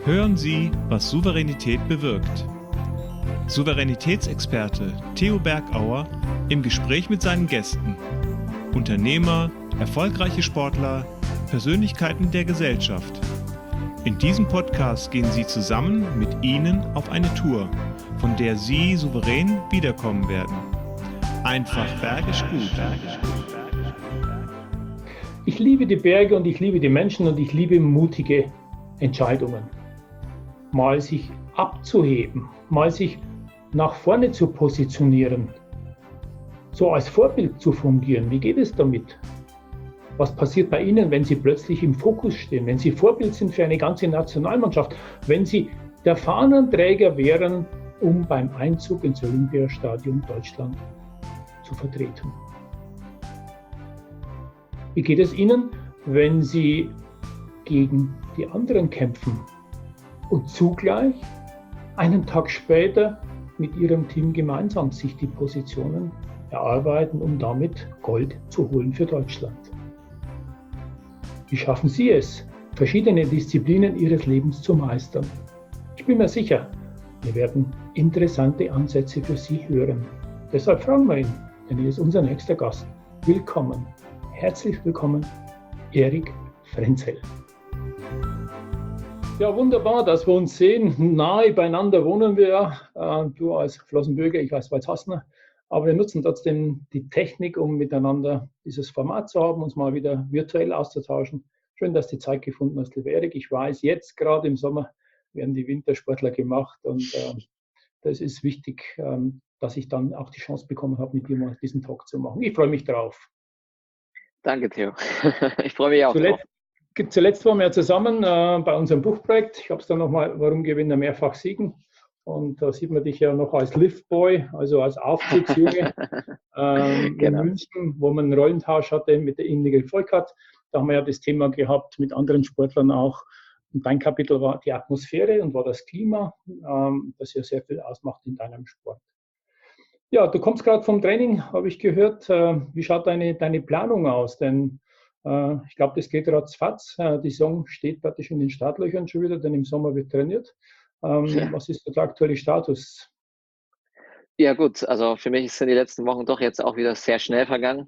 Hören Sie, was Souveränität bewirkt. Souveränitätsexperte Theo Bergauer im Gespräch mit seinen Gästen. Unternehmer, erfolgreiche Sportler, Persönlichkeiten der Gesellschaft. In diesem Podcast gehen Sie zusammen mit Ihnen auf eine Tour, von der Sie souverän wiederkommen werden. Einfach bergisch gut. Ich liebe die Berge und ich liebe die Menschen und ich liebe mutige Entscheidungen. Mal sich abzuheben, mal sich nach vorne zu positionieren, so als Vorbild zu fungieren. Wie geht es damit? Was passiert bei Ihnen, wenn Sie plötzlich im Fokus stehen, wenn Sie Vorbild sind für eine ganze Nationalmannschaft, wenn Sie der Fahnenträger wären, um beim Einzug ins Olympiastadion Deutschland zu vertreten? Wie geht es Ihnen, wenn Sie gegen die anderen kämpfen und zugleich einen Tag später mit Ihrem Team gemeinsam sich die Positionen erarbeiten, um damit Gold zu holen für Deutschland? Wie schaffen Sie es, verschiedene Disziplinen Ihres Lebens zu meistern? Ich bin mir sicher, wir werden interessante Ansätze für Sie hören. Deshalb fragen wir ihn, denn er ist unser nächster Gast. Willkommen, herzlich willkommen, Erik Frenzel. Ja, wunderbar, dass wir uns sehen. Nahe beieinander wohnen wir. Du als Flossenbürger, ich als Walzhassner. Aber wir nutzen trotzdem die Technik, um miteinander dieses Format zu haben, uns mal wieder virtuell auszutauschen. Schön, dass du die Zeit gefunden hast, lieber Erik. Ich weiß, jetzt gerade im Sommer werden die Wintersportler gemacht und das ist wichtig, dass ich dann auch die Chance bekommen habe, mit dir mal diesen Talk zu machen. Ich freue mich drauf. Danke, Theo. Ich freue mich auch drauf. Zuletzt waren wir zusammen bei unserem Buchprojekt. Ich habe es dann nochmal, warum Gewinner mehrfach siegen. Und da sieht man dich ja noch als Liftboy, also als Aufzugsjunge in München, wo man einen Rollentausch hatte mit der Ingrid Volkert. Da haben wir ja das Thema gehabt mit anderen Sportlern auch. Und dein Kapitel war die Atmosphäre und war das Klima, das ja sehr viel ausmacht in deinem Sport. Ja, du kommst gerade vom Training, habe ich gehört. Wie schaut deine Planung aus? Denn ich glaube, das geht ratzfatz. Die Saison steht praktisch in den Startlöchern schon wieder, denn im Sommer wird trainiert. Was ist der aktuelle Status? Ja gut, also für mich sind die letzten Wochen doch jetzt auch wieder sehr schnell vergangen.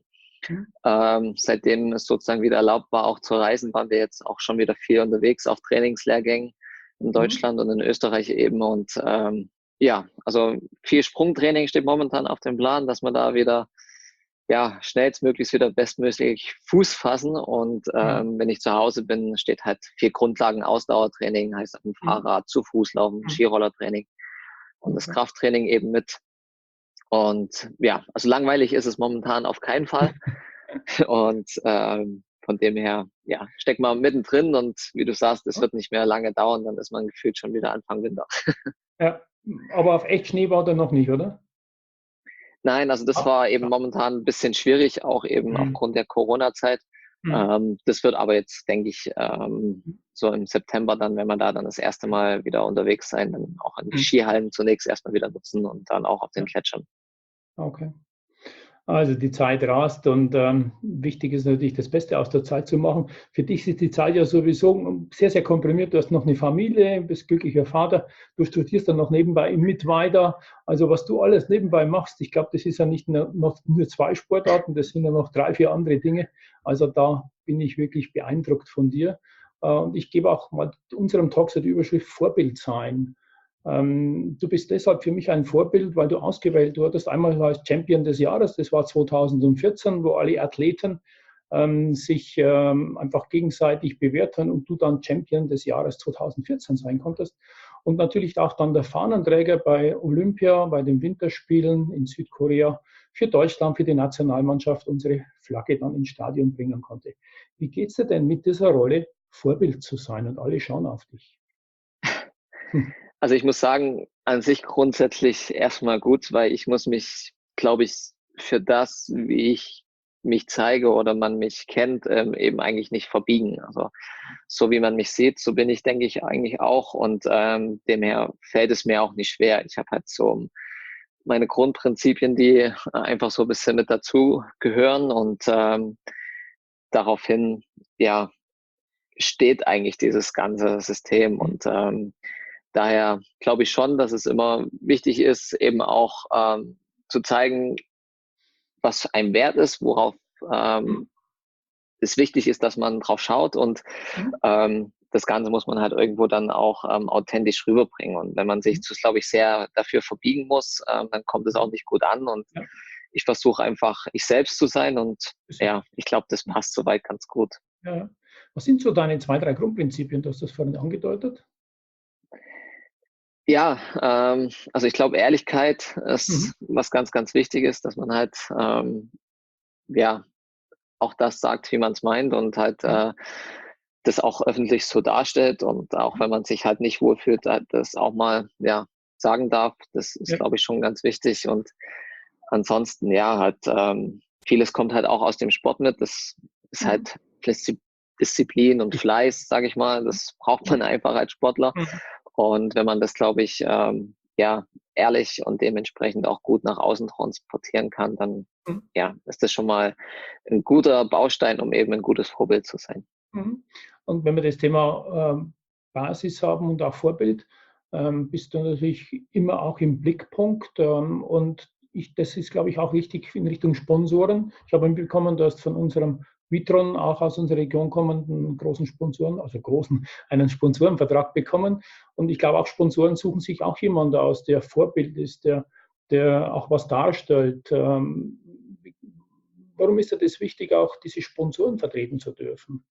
Seitdem es sozusagen wieder erlaubt war, auch zu reisen, waren wir jetzt auch schon wieder viel unterwegs auf Trainingslehrgängen in Deutschland und in Österreich eben. Und ja, also viel Sprungtraining steht momentan auf dem Plan, dass man da wieder schnellstmöglichst wieder bestmöglich Fuß fassen. Und wenn ich zu Hause bin, steht halt viel Grundlagen-Ausdauertraining, heißt auf dem Fahrrad, zu Fuß laufen, Skirollertraining und das Krafttraining eben mit. Und ja, also langweilig ist es momentan auf keinen Fall. Und von dem her, ja, steckt man mittendrin und wie du sagst, es wird nicht mehr lange dauern, dann ist man gefühlt schon wieder Anfang Winter. Ja, aber auf echt Schnee war der noch nicht, oder? Nein, also das war eben momentan ein bisschen schwierig, auch eben aufgrund der Corona-Zeit. Das wird aber jetzt, denke ich, so im September dann, wenn wir da dann das erste Mal wieder unterwegs sein, dann auch an die Skihallen zunächst erstmal wieder nutzen und dann auch auf den Gletschern. Okay. Also die Zeit rast und wichtig ist natürlich, das Beste aus der Zeit zu machen. Für dich ist die Zeit ja sowieso sehr, sehr komprimiert. Du hast noch eine Familie, bist glücklicher Vater, du studierst dann noch nebenbei mit weiter. Also was du alles nebenbei machst, ich glaube, das ist ja nicht nur 2 Sportarten, das sind ja noch 3, 4 andere Dinge. Also da bin ich wirklich beeindruckt von dir. Und ich gebe auch mal unserem Talk so die Überschrift Vorbild sein. Du bist deshalb für mich ein Vorbild, weil du ausgewählt wurdest. Einmal als Champion des Jahres, das war 2014, wo alle Athleten sich einfach gegenseitig bewerten und du dann Champion des Jahres 2014 sein konntest. Und natürlich auch dann der Fahnenträger bei Olympia, bei den Winterspielen in Südkorea für Deutschland, für die Nationalmannschaft unsere Flagge dann ins Stadion bringen konnte. Wie geht es dir denn mit dieser Rolle, Vorbild zu sein und alle schauen auf dich? Also ich muss sagen, an sich grundsätzlich erstmal gut, weil ich muss mich, glaube ich, für das, wie ich mich zeige oder man mich kennt, eben eigentlich nicht verbiegen. Also so wie man mich sieht, so bin ich, denke ich, eigentlich auch und demher fällt es mir auch nicht schwer. Ich habe halt so meine Grundprinzipien, die einfach so ein bisschen mit dazu gehören und daraufhin, ja, steht eigentlich dieses ganze System. Und daher glaube ich schon, dass es immer wichtig ist, eben auch zu zeigen, was einem wert ist, worauf es wichtig ist, dass man drauf schaut, und das Ganze muss man halt irgendwo dann auch authentisch rüberbringen. Und wenn man sich, glaube ich, sehr dafür verbiegen muss, dann kommt es auch nicht gut an. Und ich versuche einfach, ich selbst zu sein, und ja, ich glaube, das passt soweit ganz gut. Ja. Was sind so deine 2, 3 Grundprinzipien? Du hast das vorhin angedeutet. Ja, also ich glaube, Ehrlichkeit ist was ganz, ganz wichtig ist, dass man halt ja auch das sagt, wie man es meint, und halt das auch öffentlich so darstellt, und auch wenn man sich halt nicht wohlfühlt, das auch mal sagen darf. Das ist, glaube ich, schon ganz wichtig. Und ansonsten, halt vieles kommt halt auch aus dem Sport mit. Das ist halt Disziplin und Fleiß, sage ich mal. Das braucht man einfach als Sportler. Und wenn man das, glaube ich, ehrlich und dementsprechend auch gut nach außen transportieren kann, dann ist das schon mal ein guter Baustein, um eben ein gutes Vorbild zu sein. Und wenn wir das Thema Basis haben und auch Vorbild, bist du natürlich immer auch im Blickpunkt. Und das ist, glaube ich, auch wichtig in Richtung Sponsoren. Ich habe mitbekommen, du hast von unserem Vitron, auch aus unserer Region kommenden großen Sponsoren, einen Sponsorenvertrag bekommen. Und ich glaube, auch Sponsoren suchen sich auch jemanden aus, der Vorbild ist, der auch was darstellt. Warum ist das wichtig, auch diese Sponsoren vertreten zu dürfen?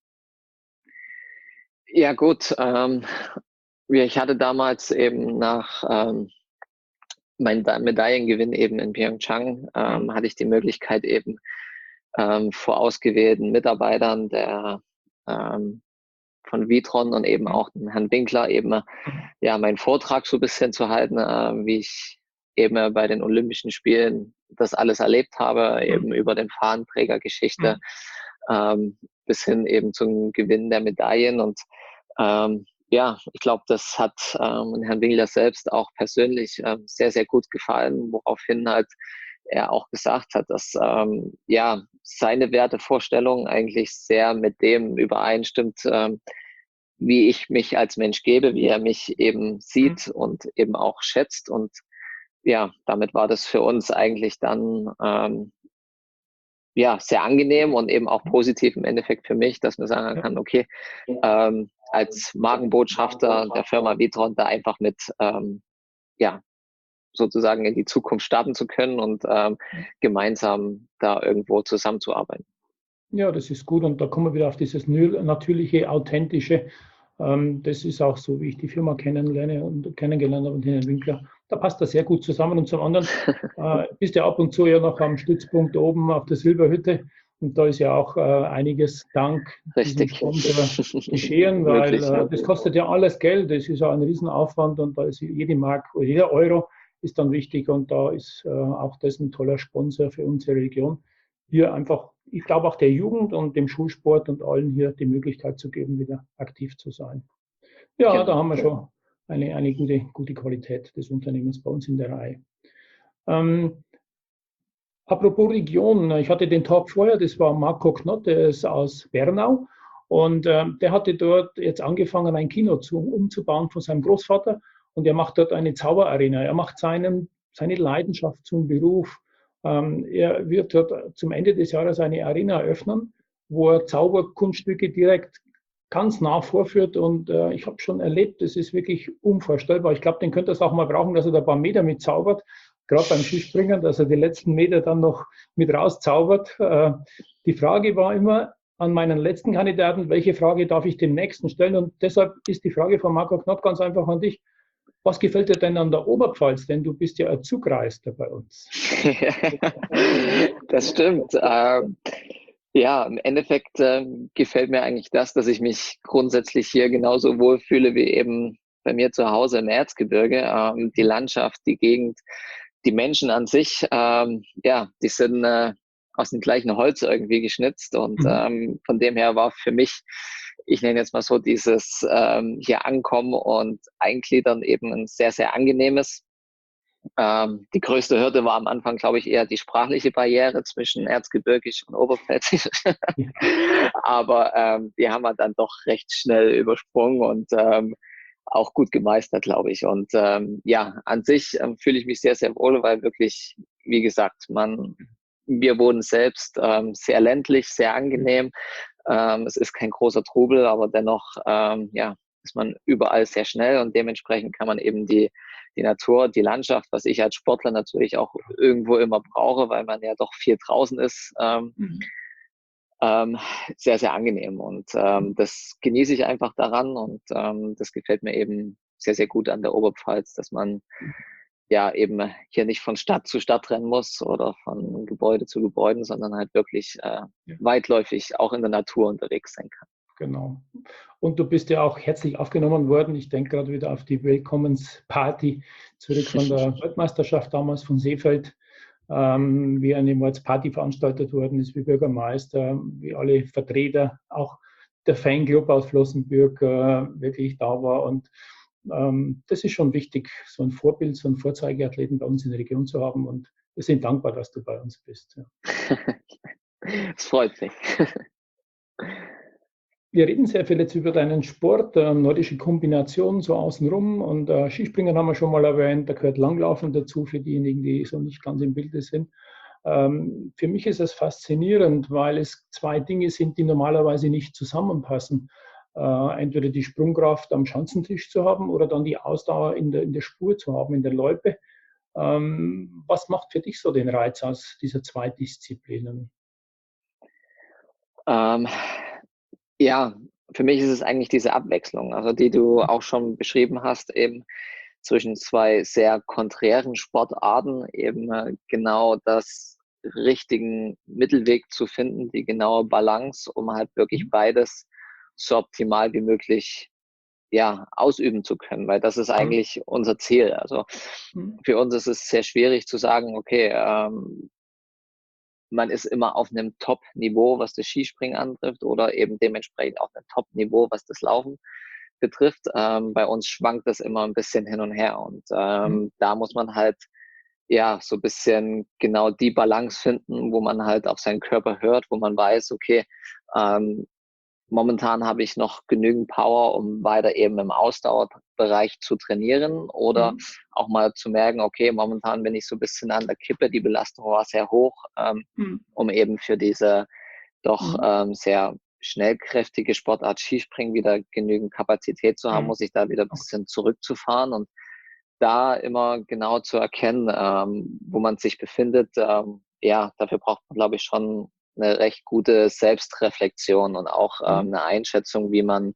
Ja gut, ich hatte damals eben nach meinem Medaillengewinn eben in Pyeongchang, hatte ich die Möglichkeit eben vor ausgewählten Mitarbeitern von Vitron und eben auch dem Herrn Winkler eben meinen Vortrag so ein bisschen zu halten, wie ich eben bei den Olympischen Spielen das alles erlebt habe, eben über den Fahnenträgergeschichte bis hin eben zum Gewinn der Medaillen. Und ich glaube, das hat Herrn Winkler selbst auch persönlich sehr, sehr gut gefallen, woraufhin halt er auch gesagt hat, dass seine Wertevorstellung eigentlich sehr mit dem übereinstimmt, wie ich mich als Mensch gebe, wie er mich eben sieht und eben auch schätzt. Und damit war das für uns eigentlich dann sehr angenehm und eben auch positiv im Endeffekt für mich, dass man sagen kann, okay, als Markenbotschafter der Firma Vitron da einfach mit sozusagen in die Zukunft starten zu können und gemeinsam da irgendwo zusammenzuarbeiten. Ja, das ist gut, und da kommen wir wieder auf dieses natürliche, authentische. Das ist auch so, wie ich die Firma kennengelernt habe und Herrn Winkler. Da passt das sehr gut zusammen. Und zum anderen bist du ab und zu ja noch am Stützpunkt oben auf der Silberhütte. Und da ist ja auch einiges dank diesem Sponsor geschehen, weil das kostet ja alles Geld. Das ist ja ein Riesenaufwand, und da ist jede Mark oder jeder Euro ist dann wichtig. Und da ist auch das ein toller Sponsor für unsere Region. Hier einfach, ich glaube, auch der Jugend und dem Schulsport und allen hier die Möglichkeit zu geben, wieder aktiv zu sein. Ja, genau. Da haben wir schon eine gute Qualität des Unternehmens bei uns in der Reihe. Apropos Region, ich hatte den Tag vorher, das war Marco Knott, der ist aus Bernau, und der hatte dort jetzt angefangen, ein Kino umzubauen von seinem Großvater, und er macht dort eine Zauberarena. Er macht seine Leidenschaft zum Beruf. Er wird dort zum Ende des Jahres eine Arena eröffnen, wo er Zauberkunststücke direkt ganz nah vorführt, und ich habe schon erlebt, das ist wirklich unvorstellbar. Ich glaube, den könnte es auch mal brauchen, dass er da ein paar Meter mit zaubert, gerade beim Skispringen, dass er die letzten Meter dann noch mit rauszaubert. Die Frage war immer an meinen letzten Kandidaten, welche Frage darf ich dem Nächsten stellen, und deshalb ist die Frage von Marco Knott ganz einfach an dich. Was gefällt dir denn an der Oberpfalz? Denn du bist ja ein Zugreister bei uns. Das stimmt. Im Endeffekt gefällt mir eigentlich das, dass ich mich grundsätzlich hier genauso wohlfühle wie eben bei mir zu Hause im Erzgebirge. Die Landschaft, die Gegend, die Menschen an sich, die sind aus dem gleichen Holz irgendwie geschnitzt, und von dem her war für mich, ich nenne jetzt mal so, dieses hier ankommen und eingliedern eben ein sehr, sehr angenehmes. Die größte Hürde war am Anfang, glaube ich, eher die sprachliche Barriere zwischen Erzgebirgisch und Oberpfälzisch. Aber die haben wir dann doch recht schnell übersprungen und auch gut gemeistert, glaube ich. Und ja, an sich fühle ich mich sehr, sehr wohl, weil wirklich, wie gesagt, wir wohnen selbst sehr ländlich, sehr angenehm. Es ist kein großer Trubel, aber dennoch ja, ist man überall sehr schnell und dementsprechend kann man eben die Natur, die Landschaft, was ich als Sportler natürlich auch irgendwo immer brauche, weil man ja doch viel draußen ist, ähm, sehr, sehr angenehm. Und das genieße ich einfach daran und das gefällt mir eben sehr, sehr gut an der Oberpfalz, dass man ja eben hier nicht von Stadt zu Stadt rennen muss oder von Gebäude zu Gebäuden, sondern halt wirklich weitläufig auch in der Natur unterwegs sein kann. Genau. Und du bist ja auch herzlich aufgenommen worden. Ich denke gerade wieder auf die Willkommensparty zurück von der Weltmeisterschaft damals von Seefeld, wie eine Mordsparty veranstaltet worden ist, wie Bürgermeister, wie alle Vertreter, auch der Fanclub aus Flossenbürg wirklich da war. Und das ist schon wichtig, so ein Vorbild, so einen Vorzeigeathleten bei uns in der Region zu haben. Und wir sind dankbar, dass du bei uns bist. Ja. Es freut mich. Wir reden sehr viel jetzt über deinen Sport, nordische Kombination so außenrum und Skispringen haben wir schon mal erwähnt, da gehört Langlaufen dazu für diejenigen, die so nicht ganz im Bilde sind. Für mich ist es faszinierend, weil es zwei Dinge sind, die normalerweise nicht zusammenpassen. Entweder die Sprungkraft am Schanzentisch zu haben oder dann die Ausdauer in der Spur zu haben, in der Loipe. Was macht für dich so den Reiz aus dieser zwei Disziplinen? Ja, für mich ist es eigentlich diese Abwechslung, also die du auch schon beschrieben hast, eben zwischen zwei sehr konträren Sportarten, eben genau das richtigen Mittelweg zu finden, die genaue Balance, um halt wirklich beides so optimal wie möglich ja, ausüben zu können, weil das ist eigentlich unser Ziel. Also für uns ist es sehr schwierig zu sagen, okay, man ist immer auf einem Top-Niveau, was das Skispringen antrifft oder eben dementsprechend auf einem Top-Niveau, was das Laufen betrifft. Bei uns schwankt das immer ein bisschen hin und her und da muss man halt ja so ein bisschen genau die Balance finden, wo man halt auf seinen Körper hört, wo man weiß, okay, momentan habe ich noch genügend Power, um weiter eben im Ausdauerbereich zu trainieren oder auch mal zu merken, okay, momentan bin ich so ein bisschen an der Kippe, die Belastung war sehr hoch, um eben für diese doch sehr schnellkräftige Sportart Skispringen wieder genügend Kapazität zu haben, muss ich da wieder ein bisschen zurückzufahren und da immer genau zu erkennen, wo man sich befindet. Ja, dafür braucht man, glaube ich, schon eine recht gute Selbstreflexion und auch eine Einschätzung, wie man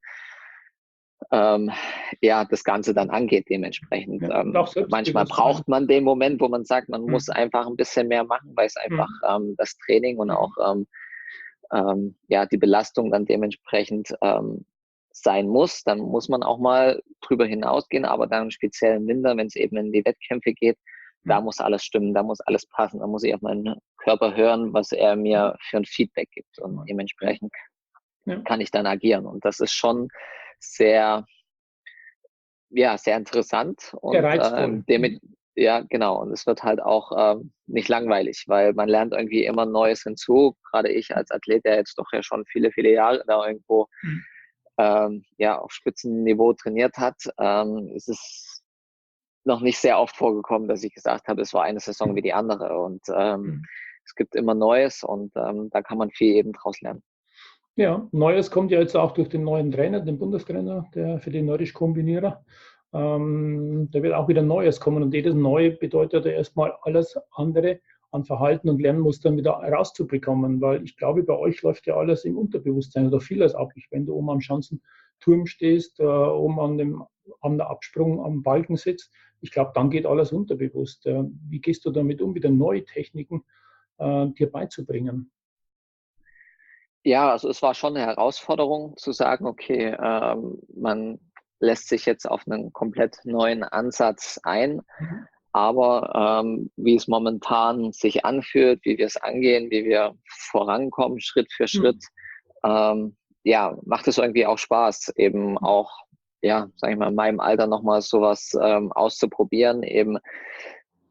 ja, das Ganze dann angeht dementsprechend. Ja, Manchmal braucht man den Moment, wo man sagt, man muss einfach ein bisschen mehr machen, weil es einfach das Training und auch ja, die Belastung dann dementsprechend sein muss. Dann muss man auch mal drüber hinausgehen, aber dann speziell im Winter, wenn es eben in die Wettkämpfe geht, da muss alles stimmen, da muss alles passen, da muss ich auf meinen Körper hören, was er mir für ein Feedback gibt und dementsprechend kann ich dann agieren und das ist schon sehr, ja, sehr interessant und ja, genau. Und es wird halt auch nicht langweilig, weil man lernt irgendwie immer Neues hinzu. Gerade ich als Athlet, der jetzt doch ja schon viele, viele Jahre da irgendwo ja, auf Spitzenniveau trainiert hat, ist es noch nicht sehr oft vorgekommen, dass ich gesagt habe, es war eine Saison wie die andere. Und es gibt immer Neues und da kann man viel eben draus lernen. Ja, Neues kommt ja jetzt auch durch den neuen Trainer, den Bundestrainer, der für die Nordisch-Kombinierer. Da wird auch wieder Neues kommen und jedes Neue bedeutet ja erstmal alles andere an Verhalten und Lernmustern wieder rauszubekommen, weil ich glaube, bei euch läuft ja alles im Unterbewusstsein oder vieles ab. Wenn du oben am Schanzenturm stehst, oben an der Absprung am Balken sitzt, ich glaube, dann geht alles unterbewusst. Wie gehst du damit um, wieder neue Techniken dir beizubringen? Ja, also es war schon eine Herausforderung zu sagen, okay, man lässt sich jetzt auf einen komplett neuen Ansatz ein. Aber wie es momentan sich anfühlt, wie wir es angehen, wie wir vorankommen, Schritt für Schritt, ja, macht es irgendwie auch Spaß, eben auch, ja, sag ich mal, in meinem Alter nochmal sowas auszuprobieren, eben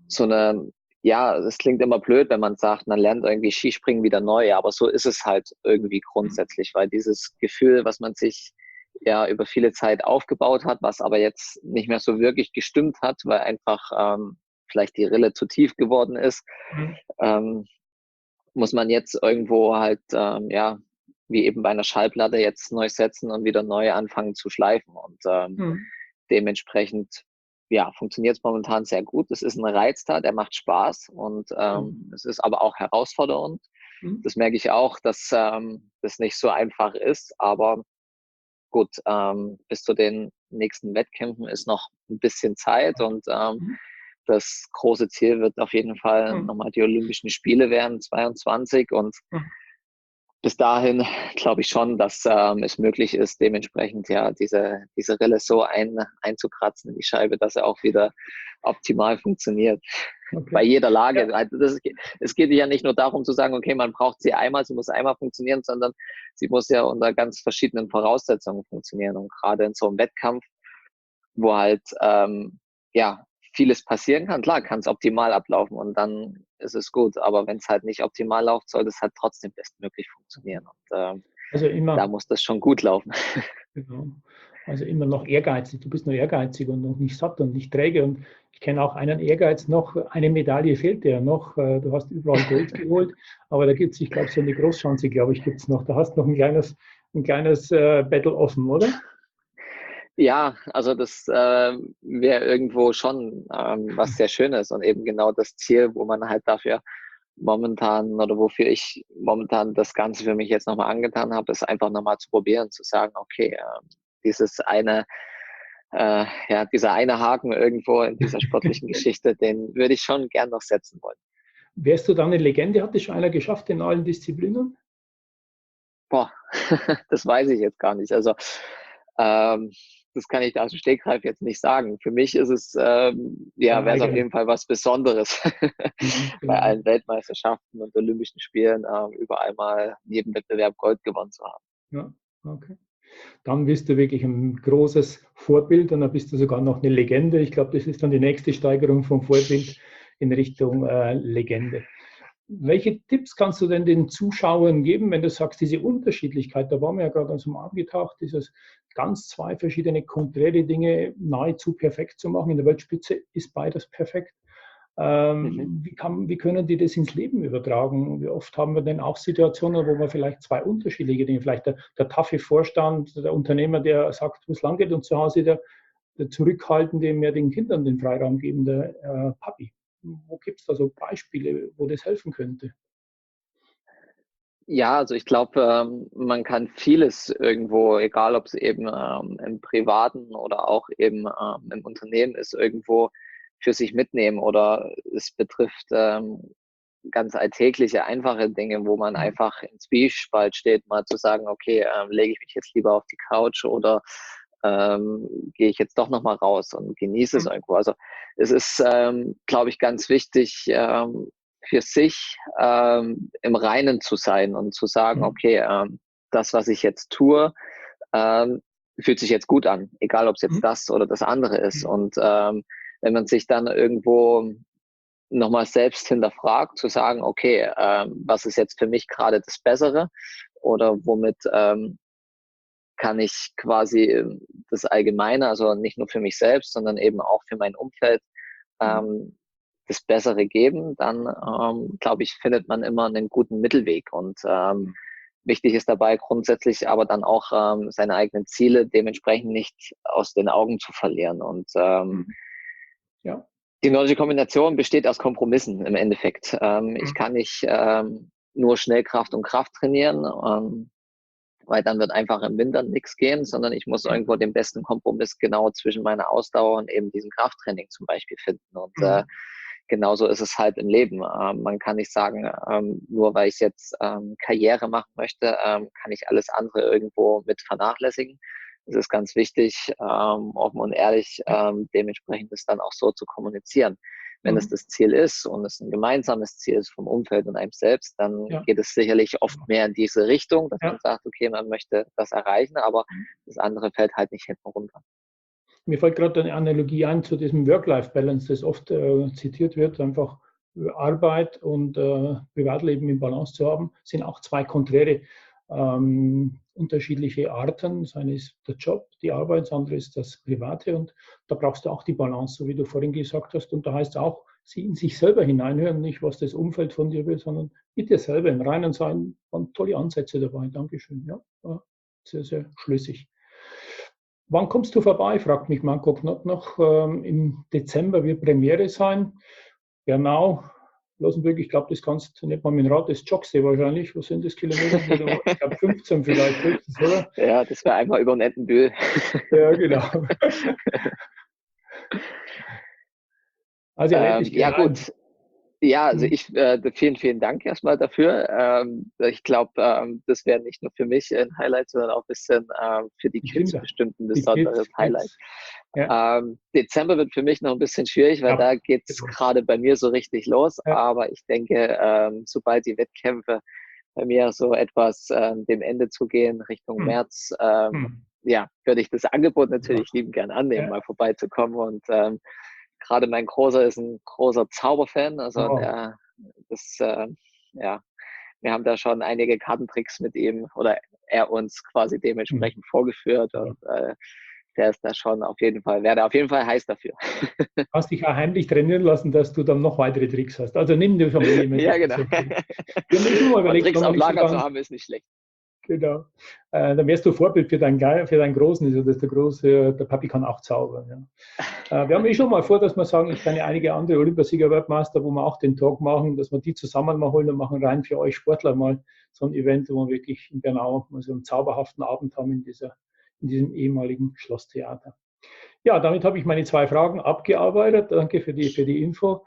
so eine, ja, es klingt immer blöd, wenn man sagt, man lernt irgendwie Skispringen wieder neu, aber so ist es halt irgendwie grundsätzlich, weil dieses Gefühl, was man sich ja über viele Zeit aufgebaut hat, was aber jetzt nicht mehr so wirklich gestimmt hat, weil einfach vielleicht die Rille zu tief geworden ist, Mhm. muss man jetzt irgendwo halt, ja, wie eben bei einer Schallplatte jetzt neu setzen und wieder neu anfangen zu schleifen. Und Mhm. dementsprechend, ja, funktioniert es momentan sehr gut. Es ist ein Reiz da, der macht Spaß und es ist aber auch herausfordernd. Mhm. Das merke ich auch, dass das nicht so einfach ist, aber gut, bis zu den nächsten Wettkämpfen ist noch ein bisschen Zeit und Mhm. das große Ziel wird auf jeden Fall Mhm. nochmal die Olympischen Spiele werden, 22. Und Mhm. bis dahin glaube ich schon, dass es möglich ist, dementsprechend ja diese Rille so einzukratzen in die Scheibe, dass er auch wieder optimal funktioniert. Bei Okay. jeder Lage. Ja. Also es geht ja nicht nur darum zu sagen, okay, man braucht sie einmal, sie muss einmal funktionieren, sondern sie muss ja unter ganz verschiedenen Voraussetzungen funktionieren. Und gerade in so einem Wettkampf, wo halt ja vieles passieren kann, klar, kann es optimal ablaufen und dann ist es gut. Aber wenn es halt nicht optimal läuft, soll es halt trotzdem bestmöglich funktionieren. Und Also da immer, muss das schon gut laufen. genau. Also immer noch ehrgeizig. Du bist nur ehrgeizig und noch nicht satt und nicht träge. Und ich kenne auch einen Ehrgeiz noch. Eine Medaille fehlt dir noch. Du hast überall Gold geholt, aber da gibt es, ich glaube, so eine Großschanze, glaube ich, gibt es noch. Da hast du noch ein kleines Battle offen, oder? Ja, also das wäre irgendwo schon was sehr Schönes und eben genau das Ziel, wo man halt dafür momentan oder wofür ich momentan das Ganze für mich jetzt nochmal angetan habe, ist einfach nochmal zu probieren, zu sagen, okay, dieses eine, ja, dieser eine Haken irgendwo in dieser sportlichen Geschichte, den würde ich schon gern noch setzen wollen. Wärst du dann eine Legende? Hat das schon einer geschafft in allen Disziplinen? Boah, das weiß ich jetzt gar nicht. Also ähm, das kann ich da aus dem Stegreif jetzt nicht sagen. Für mich ist es, Dein ja, wäre es auf eigenes. jeden Fall was Besonderes, Mhm, bei genau. allen Weltmeisterschaften und Olympischen Spielen überall mal in jedem Wettbewerb Gold gewonnen zu haben. Ja, okay. Dann bist du wirklich ein großes Vorbild und dann bist du sogar noch eine Legende. Ich glaube, das ist dann die nächste Steigerung vom Vorbild in Richtung Legende. Welche Tipps kannst du denn den Zuschauern geben, wenn du sagst, diese Unterschiedlichkeit, da waren wir ja gerade so mal angetaucht, dieses ganz zwei verschiedene konträre Dinge nahezu perfekt zu machen. In der Weltspitze ist beides perfekt. Mhm. Wie können die das ins Leben übertragen? Wie oft haben wir denn auch Situationen, wo man vielleicht zwei unterschiedliche Dinge, vielleicht der taffe Vorstand, der Unternehmer, der sagt, wo es lang geht, und zu Hause der Zurückhaltende, mehr den Kindern den Freiraum gebende Papi. Wo gibt es da so Beispiele, wo das helfen könnte? Ja, also ich glaube, man kann vieles irgendwo, egal ob es eben im Privaten oder auch eben im Unternehmen ist, irgendwo für sich mitnehmen oder es betrifft ganz alltägliche, einfache Dinge, wo man Mhm. einfach im Zwiespalt steht, mal zu sagen, okay, lege ich mich jetzt lieber auf die Couch oder gehe ich jetzt doch nochmal raus und genieße es Mhm. irgendwo. Also es ist, glaube ich, ganz wichtig, für sich im Reinen zu sein und zu sagen, Mhm. okay, das, was ich jetzt tue, ähm, fühlt sich jetzt gut an, egal ob es jetzt Mhm. das oder das andere ist. Mhm. Und wenn man sich dann irgendwo nochmal selbst hinterfragt, zu sagen, okay, was ist jetzt für mich gerade das Bessere oder womit kann ich quasi das Allgemeine, also nicht nur für mich selbst, sondern eben auch für mein Umfeld, Mhm. ähm, das Bessere geben, dann glaube ich, findet man immer einen guten Mittelweg. Und wichtig ist dabei grundsätzlich aber dann auch seine eigenen Ziele dementsprechend nicht aus den Augen zu verlieren. Und Mhm. Ja. die nordische Kombination besteht aus Kompromissen im Endeffekt. Ich Mhm. kann nicht nur Schnellkraft und Kraft trainieren, weil dann wird einfach im Winter nichts gehen, sondern ich muss irgendwo den besten Kompromiss genau zwischen meiner Ausdauer und eben diesem Krafttraining zum Beispiel finden. Und Mhm. genauso ist es halt im Leben. Man kann nicht sagen, nur weil ich jetzt Karriere machen möchte, kann ich alles andere irgendwo mit vernachlässigen. Es ist ganz wichtig, offen und ehrlich, Ja. dementsprechend es dann auch so zu kommunizieren. Wenn es Mhm. das Ziel ist und es ein gemeinsames Ziel ist vom Umfeld und einem selbst, dann Ja. geht es sicherlich oft mehr in diese Richtung, dass man Ja. sagt, okay, man möchte das erreichen, aber das andere fällt halt nicht hinten runter. Mir fällt gerade eine Analogie ein zu diesem Work-Life-Balance, das oft zitiert wird, einfach Arbeit und Privatleben in Balance zu haben, sind auch zwei konträre unterschiedliche Arten. Das eine ist der Job, die Arbeit, das andere ist das Private und da brauchst du auch die Balance, so wie du vorhin gesagt hast. Und da heißt es auch, sie in sich selber hineinhören, nicht was das Umfeld von dir will, sondern mit dir selber im Reinen sein. Waren tolle Ansätze dabei. Dankeschön. Ja, war sehr, sehr schlüssig. Wann kommst du vorbei? Fragt mich Marco Knott noch. Im Dezember wird Premiere sein. Genau. Losenburg, ich glaube, das kannst du nicht mal mit dem Rad, das joggst du wahrscheinlich. Was sind das Kilometer? Ich glaube 15 vielleicht höchstens, oder? Ja, das wäre einmal über den Entenbühl. Ja, genau. Also ja gut. Ja, also vielen, vielen Dank erstmal dafür. Ich glaube, das wäre nicht nur für mich ein Highlight, sondern auch ein bisschen für die Kids bestimmt ein besonderes Highlight. Ja. Dezember wird für mich noch ein bisschen schwierig, weil da geht es gerade bei mir so richtig los. Ja. Aber ich denke, sobald die Wettkämpfe bei mir so etwas dem Ende zugehen, Richtung März, ja, würde ich das Angebot natürlich liebend gern annehmen, mal vorbeizukommen. Und gerade mein Großer ist ein großer Zauberfan, also ja, wir haben da schon einige Kartentricks mit ihm oder er uns quasi dementsprechend vorgeführt und der ist da schon auf jeden Fall, wäre auf jeden Fall heiß dafür. Hast dich auch heimlich trainieren lassen, dass du dann noch weitere Tricks hast. Also nimm dir schon mal mit. Ja, genau. Tricks auf Lager zu haben ist nicht schlecht. Genau. Dann wärst du Vorbild für deinen Großen, also dass der Papi kann auch zaubern. Ja. Wir haben schon mal vor, dass wir sagen, ich kenne einige andere Olympiasieger-Weltmeister, wo wir auch den Tag machen, dass wir die zusammen mal holen und machen rein für euch Sportler mal so ein Event, wo wir wirklich in Bernau mal so einen zauberhaften Abend haben in diesem ehemaligen Schlosstheater. Ja, damit habe ich meine 2 Fragen abgearbeitet. Danke für die Info.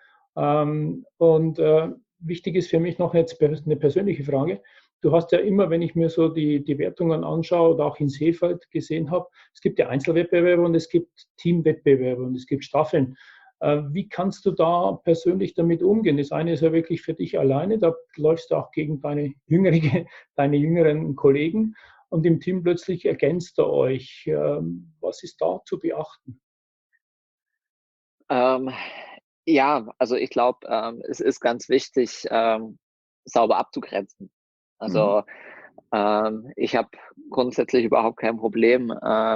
Wichtig ist für mich noch jetzt eine persönliche Frage. Du hast ja immer, wenn ich mir so die Wertungen anschaue oder auch in Seefeld gesehen habe, es gibt ja Einzelwettbewerbe und es gibt Teamwettbewerbe und es gibt Staffeln. Wie kannst du da persönlich damit umgehen? Das eine ist ja wirklich für dich alleine, da läufst du auch gegen deine jüngeren Kollegen und im Team plötzlich ergänzt ihr euch. Was ist da zu beachten? Ja, also ich glaube, es ist ganz wichtig, sauber abzugrenzen. Also ich habe grundsätzlich überhaupt kein Problem.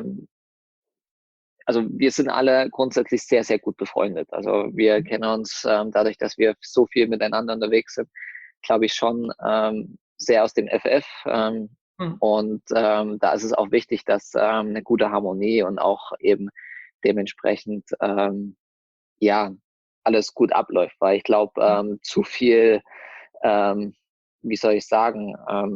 Also wir sind alle grundsätzlich sehr, sehr gut befreundet. Also wir kennen uns dadurch, dass wir so viel miteinander unterwegs sind, glaube ich schon sehr aus dem FF. Und da ist es auch wichtig, dass eine gute Harmonie und auch eben dementsprechend ja alles gut abläuft, weil ich glaube, zu viel, wie soll ich sagen,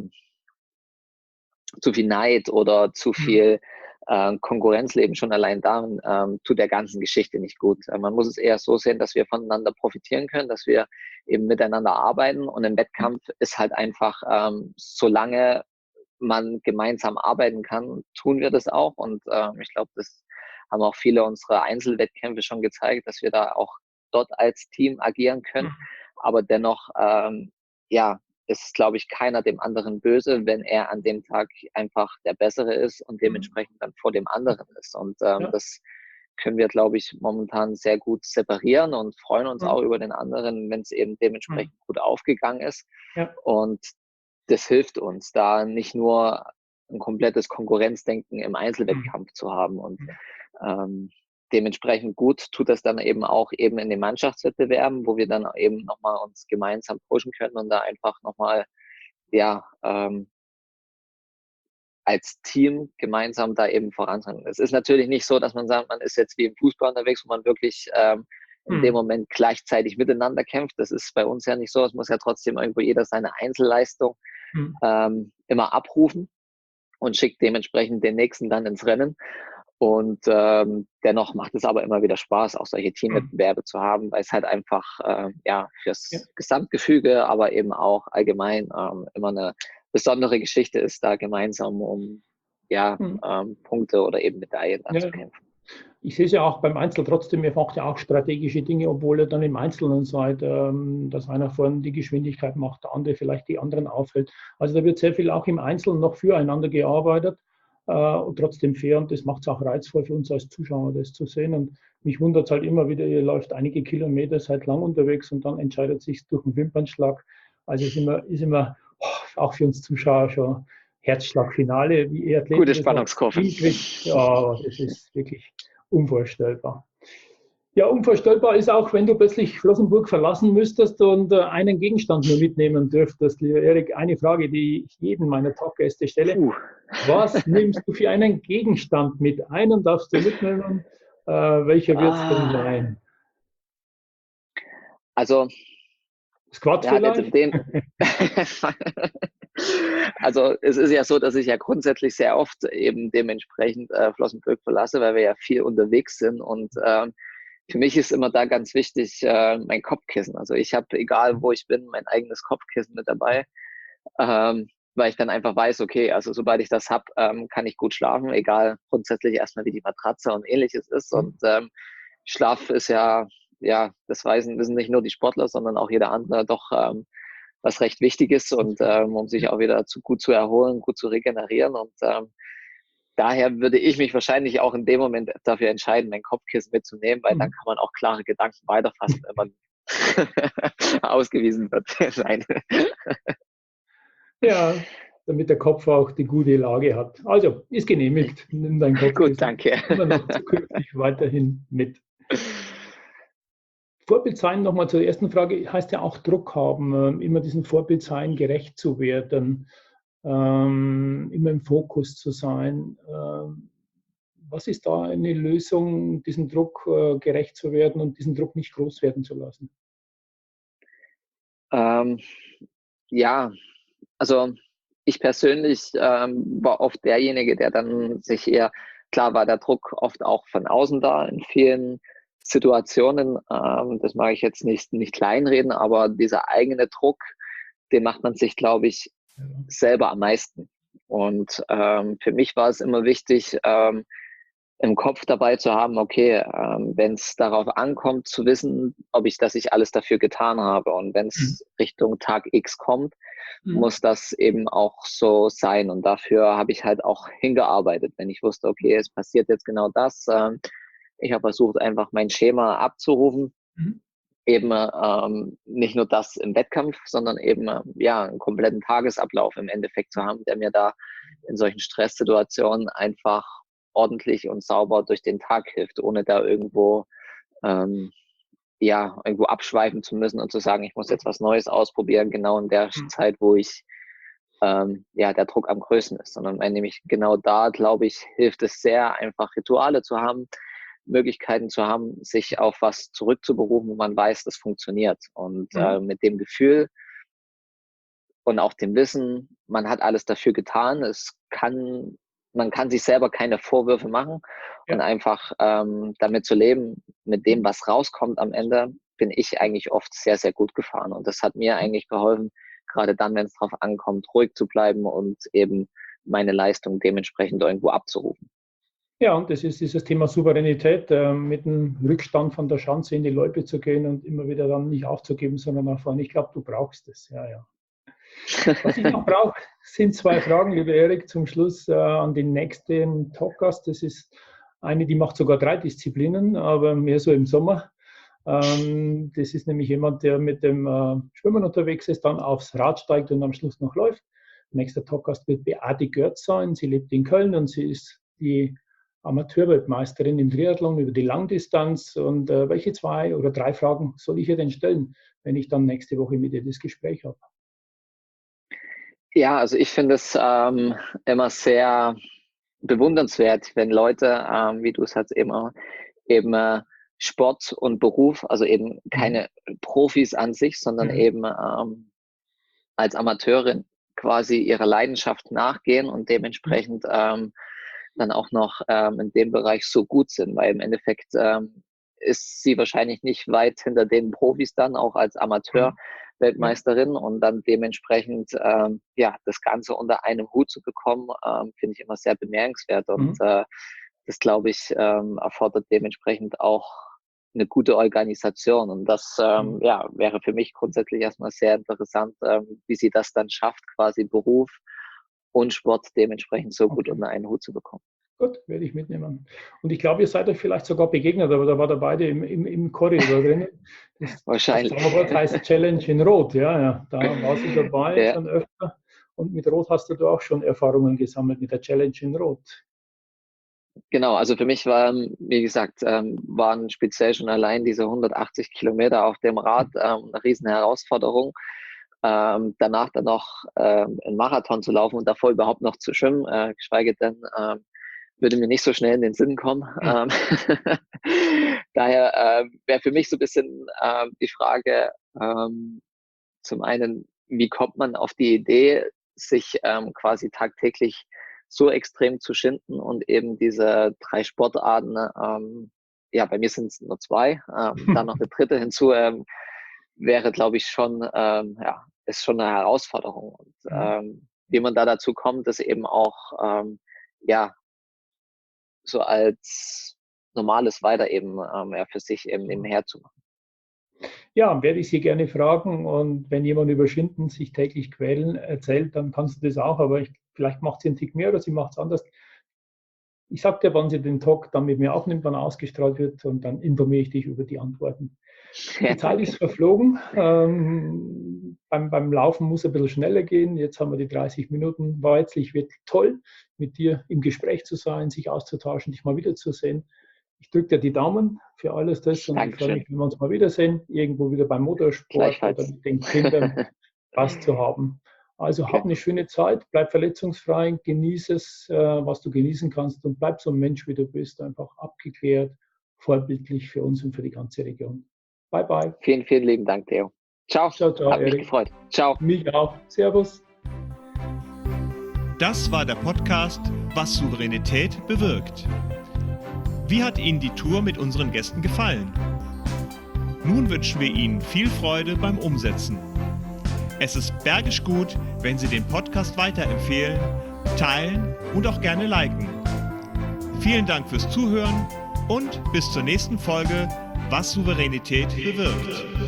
zu viel Neid oder zu viel Konkurrenzleben schon allein darin tut der ganzen Geschichte nicht gut. Man muss es eher so sehen, dass wir voneinander profitieren können, dass wir eben miteinander arbeiten und im Wettkampf ist halt einfach, solange man gemeinsam arbeiten kann, tun wir das auch und ich glaube, das haben auch viele unserer Einzelwettkämpfe schon gezeigt, dass wir da auch dort als Team agieren können, aber dennoch, ja, ist, glaube ich, keiner dem anderen böse, wenn er an dem Tag einfach der Bessere ist und dementsprechend dann vor dem anderen ist. Und das können wir, glaube ich, momentan sehr gut separieren und freuen uns auch über den anderen, wenn es eben dementsprechend gut aufgegangen ist. Ja. Und das hilft uns, da nicht nur ein komplettes Konkurrenzdenken im Einzelwettkampf zu haben. Und dementsprechend gut tut das dann eben auch eben in den Mannschaftswettbewerben, wo wir dann eben nochmal uns gemeinsam pushen können und da einfach nochmal, ja, als Team gemeinsam da eben vorankommen. Es ist natürlich nicht so, dass man sagt, man ist jetzt wie im Fußball unterwegs, wo man wirklich in dem Moment gleichzeitig miteinander kämpft. Das ist bei uns ja nicht so. Es muss ja trotzdem irgendwo jeder seine Einzelleistung immer abrufen und schickt dementsprechend den Nächsten dann ins Rennen. Und dennoch macht es aber immer wieder Spaß, auch solche Teamwettbewerbe zu haben, weil es halt einfach ja fürs Gesamtgefüge, aber eben auch allgemein immer eine besondere Geschichte ist, da gemeinsam um Punkte oder eben Medaillen anzukämpfen. Ich sehe es ja auch beim Einzel trotzdem, ihr macht ja auch strategische Dinge, obwohl ihr dann im Einzelnen seid, dass einer vorne die Geschwindigkeit macht, der andere vielleicht die anderen aufhält. Also da wird sehr viel auch im Einzelnen noch füreinander gearbeitet. und trotzdem fair, und das macht es auch reizvoll für uns als Zuschauer, das zu sehen. Und mich wundert es halt immer wieder, ihr läuft einige Kilometer, seid lang unterwegs und dann entscheidet sich durch einen Wimpernschlag. Also ist immer auch für uns Zuschauer schon Herzschlagfinale, wie ihr Athleten Gute das noch Spannungskurve. hinkriegt. Ja, das ist wirklich unvorstellbar. Ja, unvorstellbar ist auch, wenn du plötzlich Flossenbürg verlassen müsstest und einen Gegenstand nur mitnehmen dürftest. Lieber Erik, eine Frage, die ich jedem meiner Talkgäste stelle. Puh. Was nimmst du für einen Gegenstand mit? Einen darfst du mitnehmen. Welcher wird es denn sein? Also, Squat ja, vielleicht? Also es ist ja so, dass ich ja grundsätzlich sehr oft eben dementsprechend Flossenbürg verlasse, weil wir ja viel unterwegs sind, und für mich ist immer da ganz wichtig mein Kopfkissen. Also ich habe, egal wo ich bin, mein eigenes Kopfkissen mit dabei, weil ich dann einfach weiß, okay, also sobald ich das habe, kann ich gut schlafen, egal grundsätzlich erstmal wie die Matratze und ähnliches ist. Und Schlaf ist ja, das wissen nicht nur die Sportler, sondern auch jeder andere doch was recht wichtig ist, und um sich auch wieder gut zu erholen, gut zu regenerieren. Und daher würde ich mich wahrscheinlich auch in dem Moment dafür entscheiden, mein Kopfkissen mitzunehmen, weil dann kann man auch klare Gedanken weiterfassen, wenn man ausgewiesen wird. Nein. Ja, damit der Kopf auch die gute Lage hat. Also, ist genehmigt. Nimm dein Kopfkissen Gut, danke. immer noch zukünftig weiterhin mit. Vorbild sein, nochmal zur ersten Frage, heißt ja auch Druck haben, immer diesem Vorbild sein, gerecht zu werden, immer im Fokus zu sein. Was ist da eine Lösung, diesem Druck gerecht zu werden und diesen Druck nicht groß werden zu lassen? Ja, also ich persönlich war oft derjenige, der dann sich eher, klar war der Druck oft auch von außen da in vielen Situationen. Das mag ich jetzt nicht kleinreden, aber dieser eigene Druck, den macht man sich, glaube ich, Ja. selber am meisten. Und für mich war es immer wichtig, im Kopf dabei zu haben, okay, wenn es darauf ankommt, zu wissen, dass ich alles dafür getan habe. Und wenn es Richtung Tag X kommt, muss das eben auch so sein. Und dafür habe ich halt auch hingearbeitet, wenn ich wusste, okay, es passiert jetzt genau das. Ich habe versucht, einfach mein Schema abzurufen. Eben nicht nur das im Wettkampf, sondern eben ja, einen kompletten Tagesablauf im Endeffekt zu haben, der mir da in solchen Stresssituationen einfach ordentlich und sauber durch den Tag hilft, ohne da irgendwo irgendwo abschweifen zu müssen und zu sagen, ich muss jetzt was Neues ausprobieren, genau in der Zeit, wo ich der Druck am größten ist, sondern nämlich genau da, glaube ich, hilft es sehr, einfach Rituale zu haben, Möglichkeiten zu haben, sich auf was zurückzuberufen, wo man weiß, das funktioniert. Und mit dem Gefühl und auch dem Wissen, man hat alles dafür getan, man kann sich selber keine Vorwürfe machen, und einfach damit zu leben, mit dem, was rauskommt am Ende, bin ich eigentlich oft sehr, sehr gut gefahren. Und das hat mir eigentlich geholfen, gerade dann, wenn es darauf ankommt, ruhig zu bleiben und eben meine Leistung dementsprechend irgendwo abzurufen. Ja, und das ist dieses Thema Souveränität, mit dem Rückstand von der Schanze in die Loipe zu gehen und immer wieder dann nicht aufzugeben, sondern nach vorne. Ich glaube, du brauchst es. Ja, ja. Was ich noch brauche, sind zwei Fragen, lieber Erik, zum Schluss an den nächsten Talkgast. Das ist eine, die macht sogar 3 Disziplinen, aber mehr so im Sommer. Das ist nämlich jemand, der mit dem Schwimmen unterwegs ist, dann aufs Rad steigt und am Schluss noch läuft. Nächster Talkgast wird Beate Görz sein. Sie lebt in Köln und sie ist die Amateurweltmeisterin im Triathlon über die Langdistanz. Und welche 2 oder 3 Fragen soll ich ihr denn stellen, wenn ich dann nächste Woche mit ihr das Gespräch habe? Ja, also ich finde es immer sehr bewundernswert, wenn Leute, wie du es halt eben Sport und Beruf, also eben keine Profis an sich, sondern eben als Amateurin quasi ihrer Leidenschaft nachgehen und dementsprechend dann auch noch in dem Bereich so gut sind, weil im Endeffekt ist sie wahrscheinlich nicht weit hinter den Profis dann, auch als Amateur-Weltmeisterin, und dann dementsprechend das Ganze unter einem Hut zu bekommen, finde ich immer sehr bemerkenswert, und das, glaube ich, erfordert dementsprechend auch eine gute Organisation, und das wäre für mich grundsätzlich erstmal sehr interessant, wie sie das dann schafft, quasi Beruf und Sport dementsprechend so gut unter einen Hut zu bekommen. Gut, werde ich mitnehmen. Und ich glaube, ihr seid euch vielleicht sogar begegnet, aber da war ihr beide im Korridor drin. Wahrscheinlich. Das Zauberwort heißt Challenge in Rot, ja. Da warst du dabei schon öfter. Und mit Rot hast du auch schon Erfahrungen gesammelt, mit der Challenge in Rot. Genau, also für mich war, wie gesagt, waren speziell schon allein diese 180 Kilometer auf dem Rad eine riesen Herausforderung. Danach dann noch einen Marathon zu laufen und davor überhaupt noch zu schwimmen, geschweige denn, würde mir nicht so schnell in den Sinn kommen. Daher wäre für mich so ein bisschen die Frage, zum einen, wie kommt man auf die Idee, sich quasi tagtäglich so extrem zu schinden und eben diese 3 Sportarten, bei mir sind es nur 2, dann noch eine dritte hinzu, wäre, glaube ich, schon, ist schon eine Herausforderung. Und wie man da dazu kommt, das eben auch, so als normales weiter eben für sich eben nebenher zu machen. Ja, werde ich Sie gerne fragen. Und wenn jemand über Schinden sich täglich quälen erzählt, dann kannst du das auch. Aber vielleicht macht sie einen Tick mehr oder sie macht es anders. Ich sage dir, wann sie den Talk dann mit mir aufnimmt, wann er ausgestrahlt wird, und dann informiere ich dich über die Antworten. Die Zeit ist verflogen. Beim Laufen muss ein bisschen schneller gehen. Jetzt haben wir die 30 Minuten. War jetzt wirklich toll, mit dir im Gespräch zu sein, sich auszutauschen, dich mal wiederzusehen. Ich drücke dir die Daumen für alles das und ich freue mich, wenn wir uns mal wiedersehen, irgendwo wieder beim Motorsport oder mit den Kindern Spaß zu haben. Also hab eine schöne Zeit, bleib verletzungsfrei, genieße es, was du genießen kannst, und bleib so ein Mensch, wie du bist, einfach abgeklärt, vorbildlich für uns und für die ganze Region. Bye, bye. Vielen, vielen lieben Dank, Theo. Ciao. Ciao, ciao, Hat mich gefreut. Ciao. Mich auch. Servus. Das war der Podcast Was Souveränität bewirkt. Wie hat Ihnen die Tour mit unseren Gästen gefallen? Nun wünschen wir Ihnen viel Freude beim Umsetzen. Es ist bergisch gut, wenn Sie den Podcast weiterempfehlen, teilen und auch gerne liken. Vielen Dank fürs Zuhören und bis zur nächsten Folge Was Souveränität bewirkt.